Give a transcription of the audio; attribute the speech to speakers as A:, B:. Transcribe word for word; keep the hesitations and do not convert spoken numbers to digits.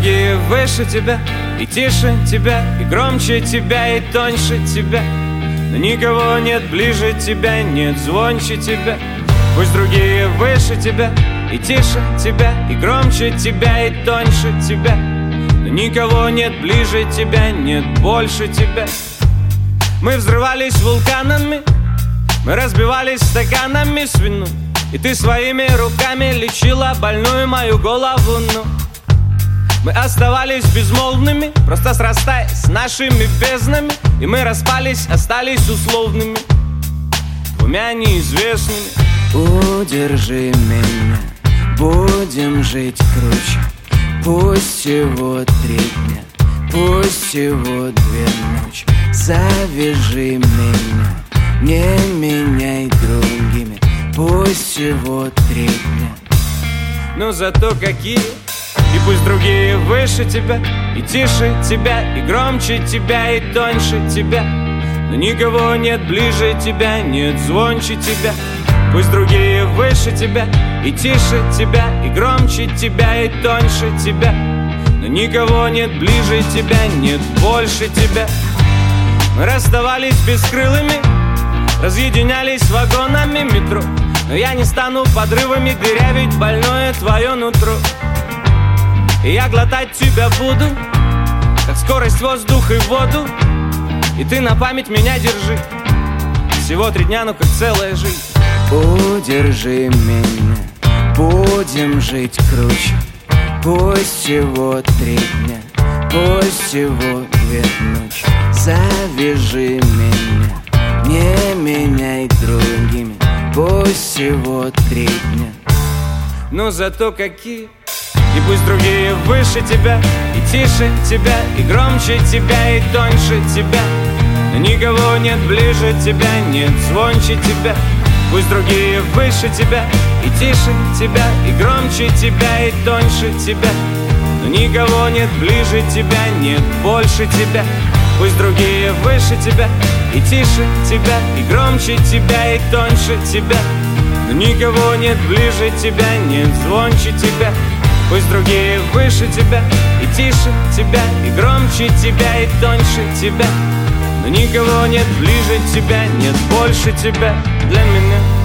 A: другие выше тебя, и тише тебя, и громче тебя, и тоньше тебя. Но никого нет ближе тебя, нет звонче тебя. Пусть другие выше тебя, и тише тебя, и громче тебя, и тоньше тебя. Но никого нет ближе тебя, нет больше тебя. Мы взрывались вулканами, мы разбивались стаканами с вином, и ты своими руками лечила больную мою голову, ну. Мы оставались безмолвными, просто срастаясь с нашими безднами, и мы распались, остались условными, двумя неизвестными.
B: Удержи меня, будем жить круче. Пусть всего три дня, пусть всего две ночи. Завяжи меня, не меняй другими. Пусть всего три дня.
A: Но зато какие. И пусть другие выше тебя, и тише тебя, и громче тебя, и тоньше тебя. Но никого нет ближе тебя, нет звонче тебя. Пусть другие выше тебя, и тише тебя, и громче тебя, и тоньше тебя. Но никого нет ближе тебя, нет больше тебя. Мы расставались бескрылыми, разъединялись вагонами метро. Но я не стану подрывами дырявить больное твое нутро. И я глотать тебя буду, как скорость воздуха и воду. И ты на память меня держи. Всего три дня, но как целая жизнь.
B: Удержи меня, будем жить круче. Пусть всего три дня, пусть всего две ночи. Завяжи меня, не меняй другими. Пусть всего три дня.
A: Но зато какие. И пусть другие выше тебя, и тише тебя, и громче тебя, и тоньше тебя. Но никого нет ближе тебя, нет звонче тебя. Пусть другие выше тебя, и тише тебя, и громче тебя, и тоньше тебя. Но никого нет ближе тебя, нет больше тебя. Пусть другие выше тебя, и тише тебя, и громче тебя, и тоньше тебя. Но никого нет ближе тебя, нет звонче тебя. Пусть другие выше тебя, и тише тебя, и громче тебя, и тоньше тебя. Но никого нет ближе тебя, нет больше тебя для меня.